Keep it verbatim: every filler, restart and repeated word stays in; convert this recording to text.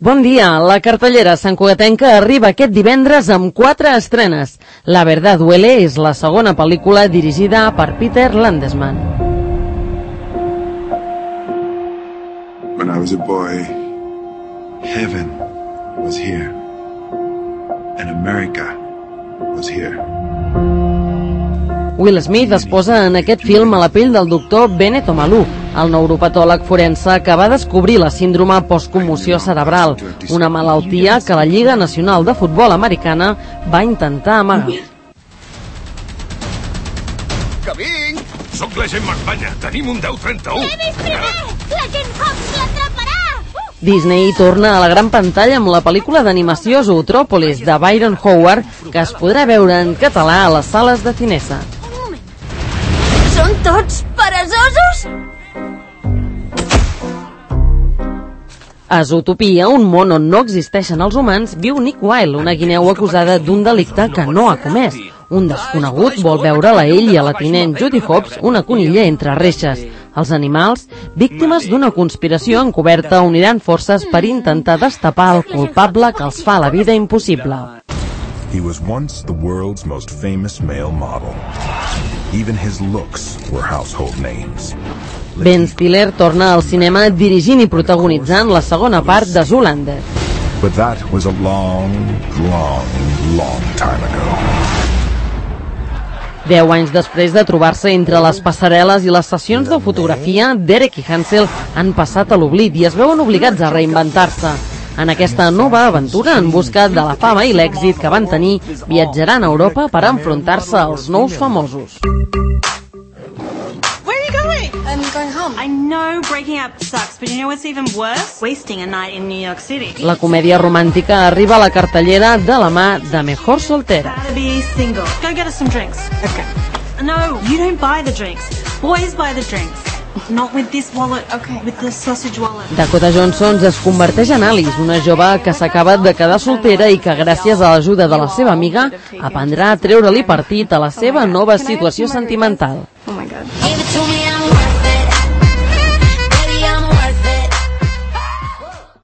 Bon dia, la cartellera santcugatenca arriba aquest divendres amb quatre estrenes. La verdad duele és la segona pel·lícula dirigida per Peter Landesman. When I was a boy, heaven was here, and America was here. Will Smith es posa en aquest film a la pell del doctor Bennett Omalu, el neuropatòleg forense que va descobrir la síndrome postconmoció cerebral, una malaltia que la Lliga Nacional de Futbol Americana va intentar amagar. Que vinc! Soc l'agent McBanya, tenim un deu trenta-u. L'he vist primer! L'agent Fox l'atraparà! Disney torna a la gran pantalla amb la pel·lícula d'animació Zootrópolis de Byron Howard, que es podrà veure en català a les sales de Cinesa. Són tots peresosos? A Zootopia, un món on no existeixen els humans, viu Nick Wilde, una guineu acusada d'un delicte que no ha comès. Un desconegut vol veure-la ell i a la tinent Judy Hopps, una conilla entre reixes. Els animals, víctimes d'una conspiració encoberta, uniran forces per intentar destapar el culpable que els fa la vida impossible. He was once the world's most famous male model. Even his looks were household names. Ben Stiller torna al cinema dirigint i protagonitzant la segona part de Zoolander. But that was a long, long, long time ago. Deu anys després de trobar-se entre les passarel·les i les sessions de fotografia, Derek i Hansel han passat a l'oblit i es veuen obligats a reinventar-se. En aquesta nova aventura, en busca de la fama i l'èxit que van tenir, viatjaran a Europa per enfrontar-se als nous famosos. Where are you going? I'm going home. I know breaking up sucks, but you know what's even worse? Wasting a night in New York City. La comèdia romàntica arriba a la cartellera de la mà de Mejor Soltera. Gotta be single. Go get us some drinks. Okay. No, you don't buy the drinks. Boys buy the drinks. Not with this wallet. Okay. With the sausage wallet. Dakota Johnson es converteix en Alice, una jove que s'acaba de quedar soltera i que gràcies a l'ajuda de la seva amiga aprendrà a treure-li partit a la seva nova situació sentimental. Oh my God. Give it to me.